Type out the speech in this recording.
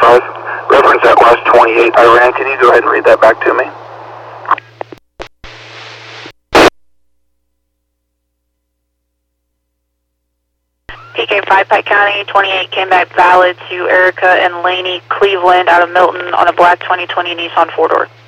5. Reference that last 28 I ran. Can you go ahead and read that back to me? PK5 Pike County, 28 came back valid to Erica and Laney Cleveland out of Milton on a black 2020 Nissan 4-door.